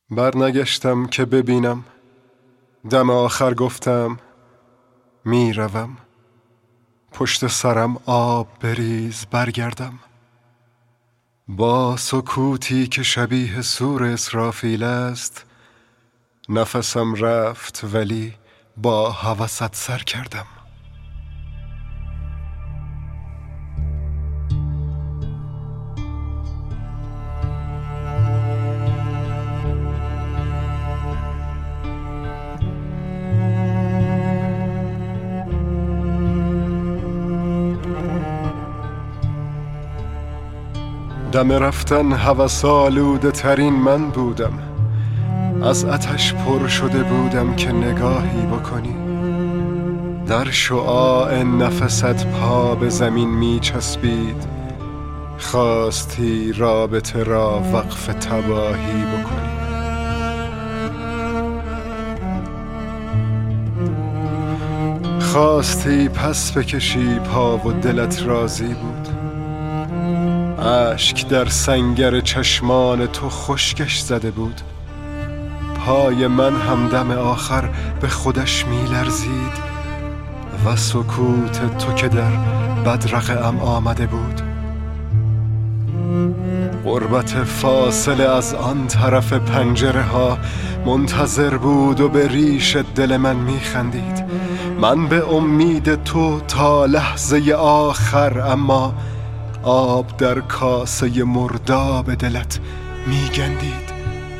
برنگشتم که ببینم، دم آخر گفتم میروم. پشت سرم آب بریز برگردم. با سکوتی که شبیه سور اسرافیل است، نفسم رفت ولی با هوست سر کردم. دم رفتن هوس آلوده ترین من بودم. از آتش پر شده بودم که نگاهی بکنی. در شعاع نفست پا به زمین می چسبید. خواستی رابطه را وقف تباهی بکنی. خواستی پس بکشی پا و دلت راضی بود. اشک در سنگر چشمان تو خشکش زده بود. پای من هم دم آخر به خودش می لرزید و سکوت تو که در بدرقه‌ام آمده بود. غربت فاصله از آن طرف پنجره ها منتظر بود و به ریش دل من می خندید. من به امید تو تا لحظه آخر، اما آب در کاسه مرداب دلت می گندید.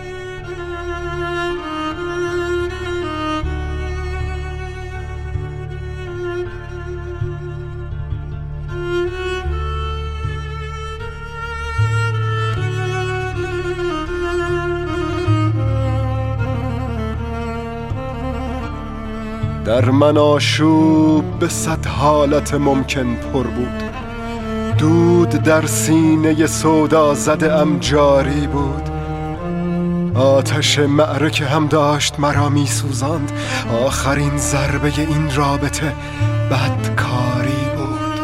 در من آشوب به 100 حالت ممکن پر بود. دود در سینه سودا زده ام جاری بود. آتش معرکه هم داشت مرا می سوزاند. آخرین ضربه این رابطه بدکاری بود.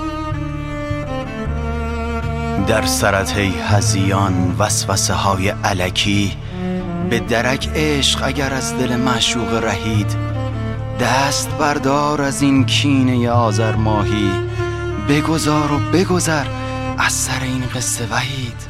در سرت ای هذیان وسوسه های الکی، به درک عشق اگر از دل معشوق رهید. دست بردار از این کینه آذر ماهی، بگذار و بگذر از سر این قصه وحید.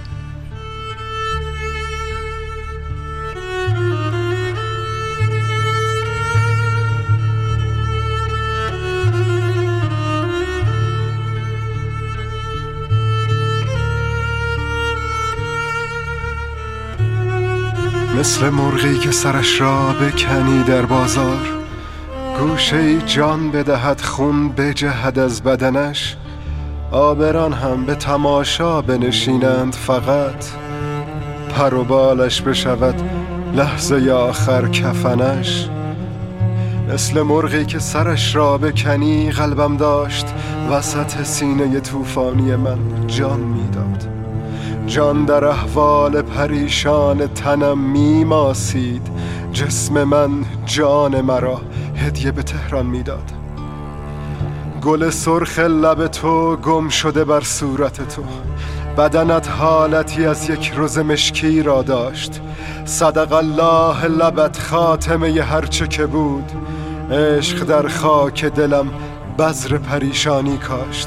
مثل مرغی که سرش را بکنی در بازار، گوشه جان بدهد خون بجهد از بدنش. آبران هم به تماشا بنشینند، فقط پر و بالش بشود لحظه آخر کفنش. مثل مرغی که سرش را بکنی، قلبم داشت وسط سینه طوفانی من جان میداد. جان در احوال پریشان تنم میماسید. جسم من جان مرا هدیه به تهران میداد. گل سرخ لب تو گم شده بر صورت تو. بدنت حالتی از یک رز مشکی را داشت. صدق الله لبت خاتمه هرچه که بود. عشق در خاک دلم بذر پریشانی کاشت.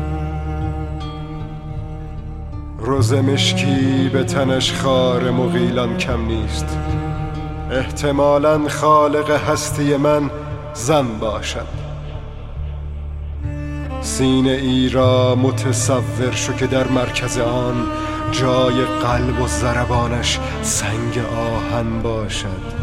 رز مشکی به تنش خار مغیلان کم نیست. احتمالاً خالق هستی من زن باشد. سینه ای را متصور شو که در مرکز آن جای قلب و ضربانش سنگ آهن باشد.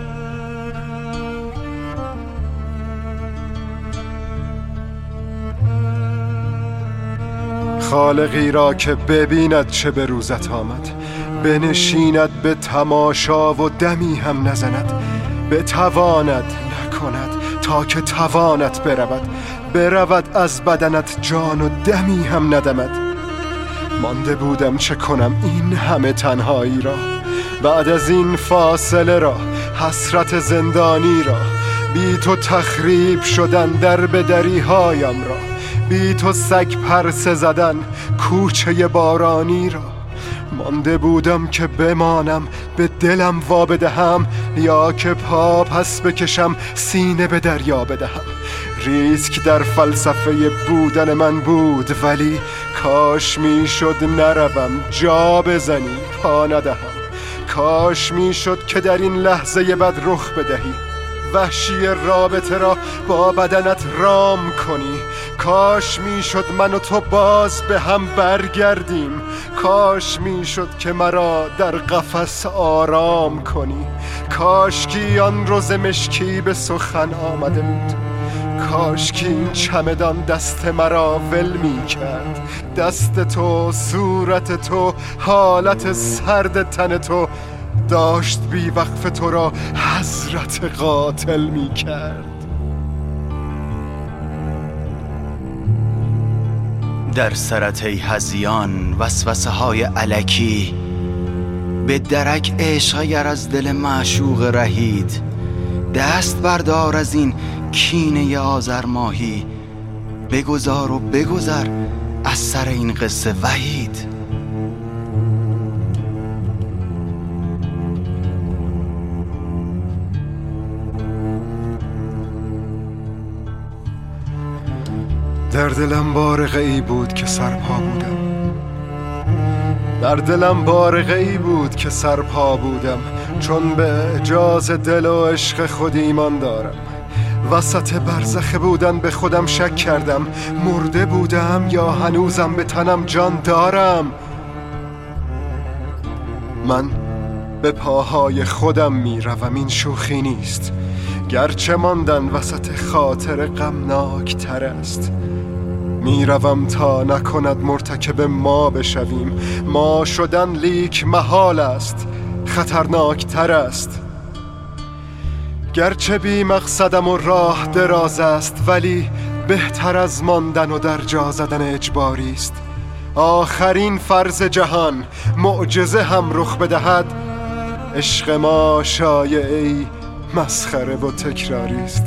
خالقی را که ببیند چه به روزت آمد، بنشیند به تماشا و دمی هم نزند. بتواند نکند تا که توانت برود از بدنت جان و دمی هم ندمد. مانده بودم چه کنم این همه تنهایی را، بعد از این فاصله را، حسرت زندانی را، بی تو تخریب شدن در بدری هایم را، بی تو سگ پرسه زدن کوچه بارانی را. مانده بودم که بمانم به دلم وا بدهم، یا که پا پس بکشم سینه به دریا بدهم. ریسک در فلسفه بودن من بود، ولی کاش میشد نروم جا بزنی پا ندهم. کاش میشد که در این لحظه بد رخ بدهی، وحشی رابطه را با بدنت رام کنی. کاش میشد من و تو باز به هم برگردیم. کاش میشد که مرا در قفس آرام کنی. کاش که آن روز مشکی به سخن آمده بود. کاش که این چمدان دست مرا ول می کرد. دست تو، صورت تو، حالت سرد تن تو داشت بی وقف تو را حضرت قاتل می کرد. در سرت ای هذیان وسوسه های الکی، به درک عشق اگر از دل معشوق رهید. دست بردار از این کینه آذر ماهی، بگذار و بگذر از سر این قصه وحید. در دلم بارقه ای بود که سرپا بودم. در دلم بارقه ای بود که سرپا بودم، چون به اعجاز دل و عشق خود ایمان دارم. وسط برزخ بودن به خودم شک کردم، مرده بودم یا هنوزم به تنم جان دارم. من به پاهای خودم می روم، این شوخی نیست، گرچه ماندن وسط خاطر غمناک تر است. می روم تا نکند مرتکب ما بشویم. ما شدن لیک محال است، خطرناک تر است. گرچه بی مقصدم و راه دراز است، ولی بهتر از ماندن و در جا زدن اجباری است. آخرین فرض جهان معجزه هم رخ بدهد، عشق ما شایعه‌ای مسخره و تکراری است.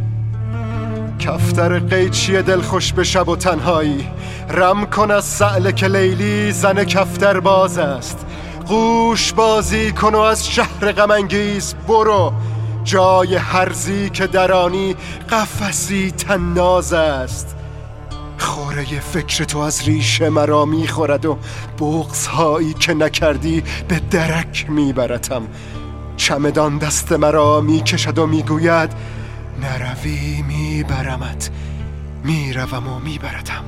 کفتر قیچی دلخوش به شب و تنهایی، رم کن از سأله که لیلی زن کفتر باز است. قوش بازی کن و از شهر غم انگیز برو، جای هرزی که درانی قفسی تناز است. خوره فکر تو از ریشه مرا میخورد و بغض‌هایی که نکردی به درک میبرتم. چمدان دست مرا میکشد و میگوید نروی میبرمت، میروم و میبرتم.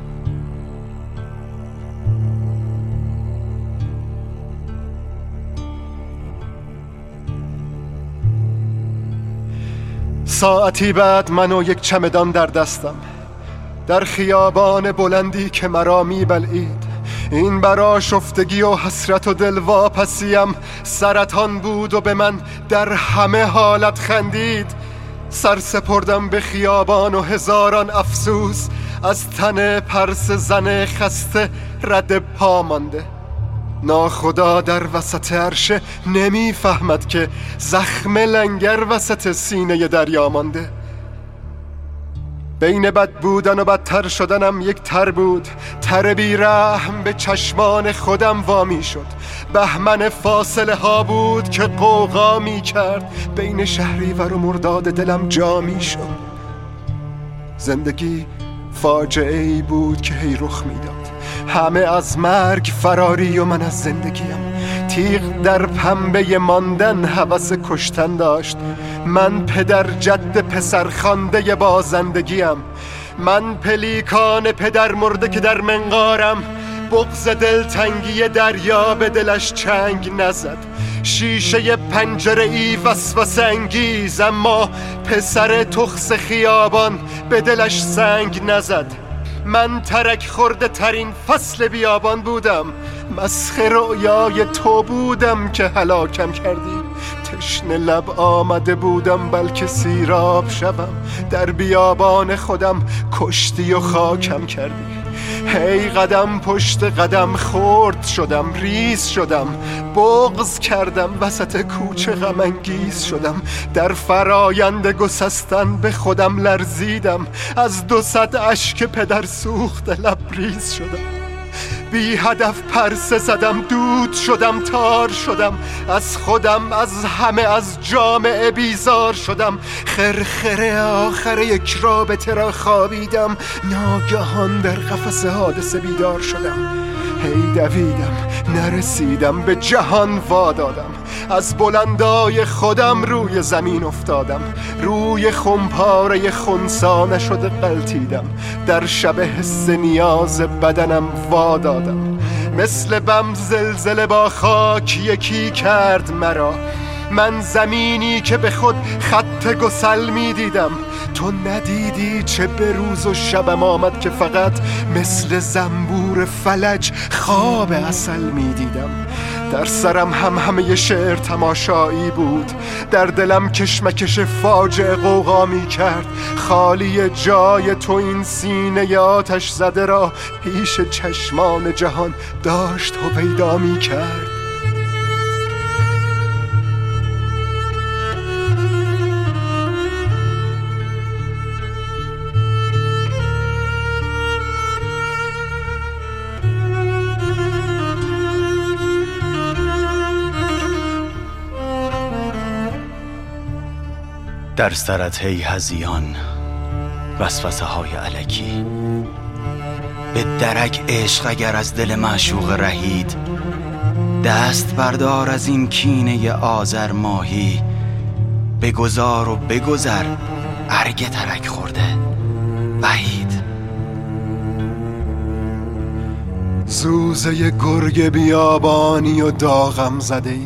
ساعتی بعد من و یک چمدان در دستم، در خیابان بلندی که مرا میبلعید. این برآشفتگی و حسرت و دلواپسیم سرطان بود و به من در همه حالت خندید. سر سپردم به خیابان و هزاران افسوس از تن پرس زن خسته رد پا مانده. ناخدا در وسط عرشه نمیفهمد که زخم لنگر وسط سینه دریا مانده. بین بد بودن و بدتر شدنم یک تر بود، تر بی رحم به چشمان خودم وامی شد. بهمن فاصله ها بود که قوقا می کرد، بین شهریور و مرداد دلم جا می شد. زندگی فاجعه ای بود که هی رخ می داد، همه از مرگ فراری و من از زندگیم. تیغ در پنبه ماندن هوس کشتن داشت. من پدر جد پسر خانده بازندگیم، من پلیکان پدر مرده که در منقارم. بغض دلتنگی دریا به دلش چنگ نزد، شیشه پنجره ای وسوسه انگیز، اما پسر تخس خیابان به دلش سنگ نزد. من ترک خورده ترین فصل بیابان بودم، مسخ رؤیای تو بودم که هلاکم کردی. تشنه لب آمده بودم بلکه سیراب شوم، در بیابان خودم کشتی و خاکم کردی. هی قدم پشت قدم خرد شدم، ریز شدم، بغض کردم، وسط کوچه غم انگیز شدم. در فرایند گسستن به خودم لرزیدم، از 200 اشک پدر سوخت لبریز شدم. بی هدف پرسه زدم، دود شدم، تار شدم، از خودم، از همه، از جامعه بیزار شدم. خرخره آخر یک رابطه را خوابیدم، ناگهان در قفس حادثه بیدار شدم. هی دویدم، نرسیدم، به جهان وادادم. از بلندای خودم روی زمین افتادم، روی خمپاره خونسا نشده غلتیدم. در شب حس نیاز بدنم وادادم. مثل بم زلزله با خاک یکی کرد مرا. من زمینی که به خود خط گسل می دیدم. تو ندیدی چه به روز و شبم آمد که فقط مثل زنبور فلج خواب عسل می دیدم. در سرم همه شعر تماشایی بود، در دلم کشمکش فاجعه غوغا می کرد. خالی جای تو این سینه آتش زده را پیش چشمان جهان داشت هویدا می کرد. در سرت ای هذیان وسوسه های الکی، به درک عشق اگر از دل معشوق رهید. دست بردار از این کینه آذر ماهی، بگذار و بگذر ارگ ترک خورده وحید. زوزه گرگ بیابانی و داغم زده ای،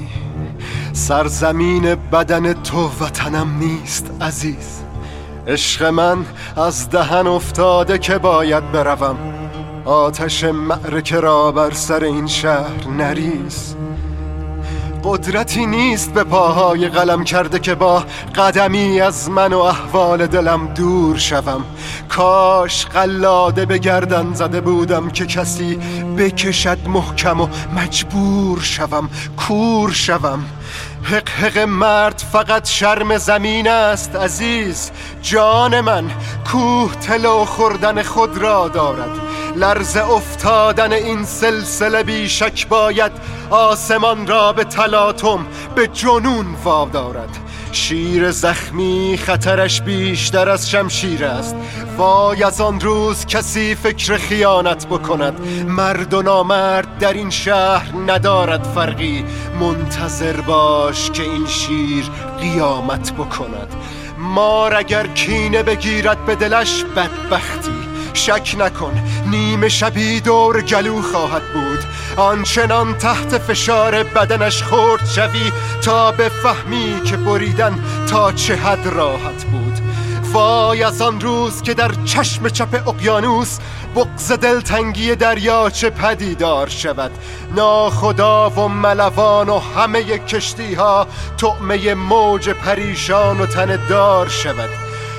سرزمین بدن تو وطنم نیست عزیز. عشق من از دهن افتاده که باید بروم، آتش معرکه را بر سر این شهر نریز. قدرتی نیست به پاهای قلم کرده که با قدمی از من و احوال دلم دور شوم. کاش قلاده به گردن زده بودم که کسی بکشد محکم و مجبور شوم، کور شوم. حق حق مرد فقط شرم زمین است عزیز. جان من کوه طلو خوردن خود را دارد. لرز افتادن این سلسله بی شک باید آسمان را به تلاطم، به جنون وادارد. شیر زخمی خطرش بیشتر از شمشیر است. وای از آن روز کسی فکر خیانت بکند. مرد و نامرد در این شهر ندارد فرقی. منتظر باش که این شیر قیامت بکند. مار اگر کینه بگیرد به دلش بدبختی، شک نکن نیمه شبی دور گلو خواهد بود. آنچنان تحت فشار بدنش خورد شوی تا بفهمی که بریدن تا چه حد راحت بود. وای از آن روز که در چشم چپ اقیانوس بغض دلتنگی دریاچه پدیدار شود. ناخدا و ملوان و همه کشتی ها طعمه موج پریشان و تن دار شود.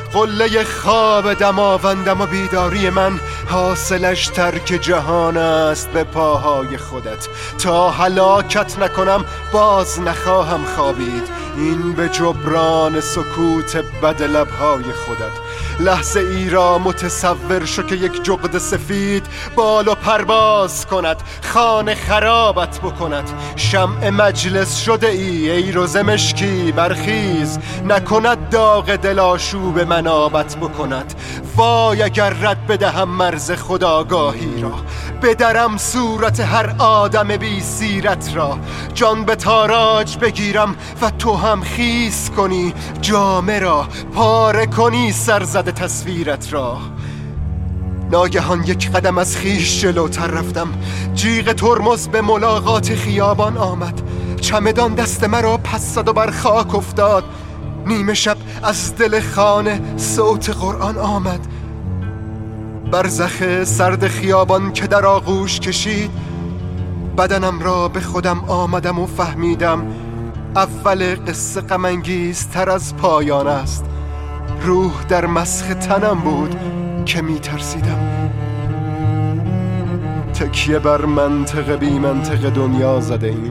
قله خواب دماوندم و بیداری من حاصلش ترک جهان است به پاهای خودت. تا هلاکت نکنم باز نخواهم خوابید، این به جبران سکوت بد لبهای خودت. لحظه ای را متصور شو که یک جغد سفید بال و پرواز کند، خانه خرابت بکند. شمع مجلس شده ای روز مشکی برخیز، نکند داغ دلاشوب منابت بکند. وای اگر رد بدهم مرز خودآگاهی را، بدرم صورت هر آدم بی سیرت را. جان به تاراج بگیرم و تو هم خیس کنی جامه را، پاره کنی سرزده تصویرت را. ناگهان یک قدم از خیش جلوتر رفتم. جیغ ترمز به ملاقات خیابان آمد. چمدان دست مرا پس زد و بر خاک افتاد. نیمه شب از دل خانه صوت قرآن آمد. برزخ سرد خیابان که در آغوش کشید، بدنم را به خودم آمدم و فهمیدم اول قصه غم انگیزتر از پایان است. روح در مسخ تنم بود که می ترسیدم. تکیه بر منطق بی منطق دنیا زده ایم،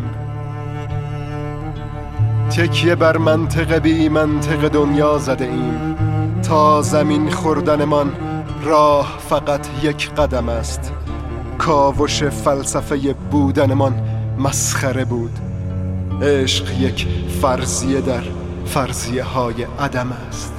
تکیه بر منطق بی منطق دنیا زده ایم. تا زمین خوردنمان راه فقط یک قدم است. کاوش فلسفه بودنمان مسخره بود. عشق یک فرضیه در فرضیه های عدم است.